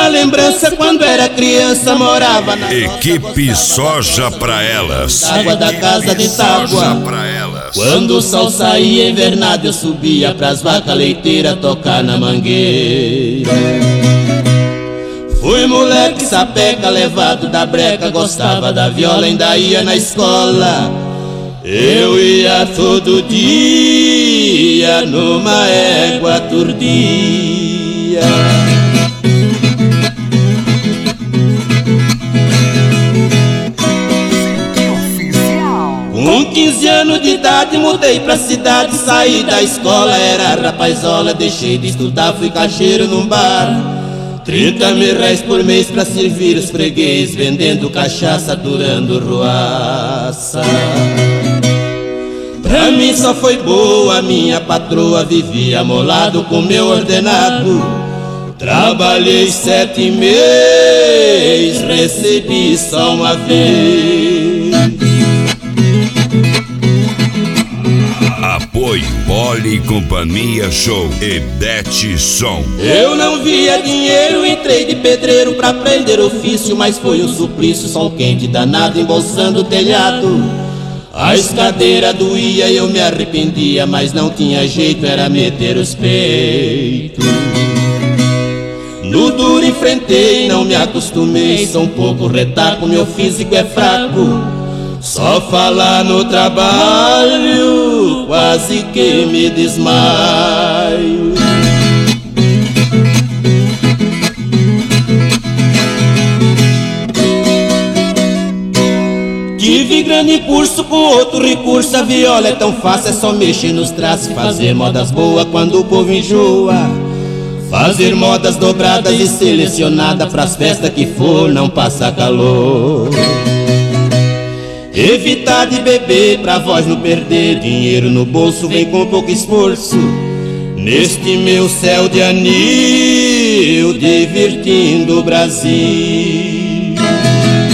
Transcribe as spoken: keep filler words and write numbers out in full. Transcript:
Uma lembrança quando era criança, morava na Equipe Soja pra Elas. água da casa de tábua. Quando o sol saía invernado, eu subia pras vacas leiteiras tocar na mangueira. Fui moleque sapeca, levado da breca, gostava da viola, ainda ia na escola. Eu ia todo dia numa égua turdia. Com quinze anos de idade mudei pra cidade, saí da escola, era rapazola, deixei de estudar, fui caixeiro num bar. Trinta mil reais por mês pra servir os freguês, vendendo cachaça, durando ruaça. Pra mim só foi boa, minha patroa vivia amolado com meu ordenado. Trabalhei sete meses, recebi só uma vez. Apoio Poli e Companhia Show e Bete Som. Eu não via dinheiro, entrei de pedreiro pra aprender ofício, mas foi um suplício, som quente danado embolsando o telhado. A escadeira doía, eu me arrependia, mas não tinha jeito, era meter os peitos. No duro enfrentei, não me acostumei, sou um pouco retaco, meu físico é fraco. Só falar no trabalho, quase que me desmaio. Tive grande curso com outro recurso, a viola é tão fácil, é só mexer nos traços, fazer modas boas quando o povo enjoa. Fazer modas dobradas e selecionadas pras festas que for, não passa calor. Evitar de beber pra voz não perder, dinheiro no bolso vem com pouco esforço. Neste meu céu de anil, divertindo o Brasil.